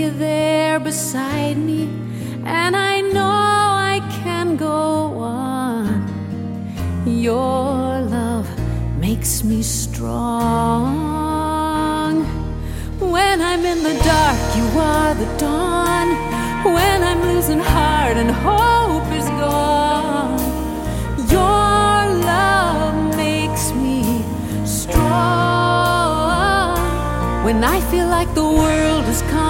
be there beside me, and I know I can go on. Your love makes me strong. When I'm in the dark, you are the dawn. When I'm losing heart and hope is gone, your love makes me strong. When I feel like the world is coming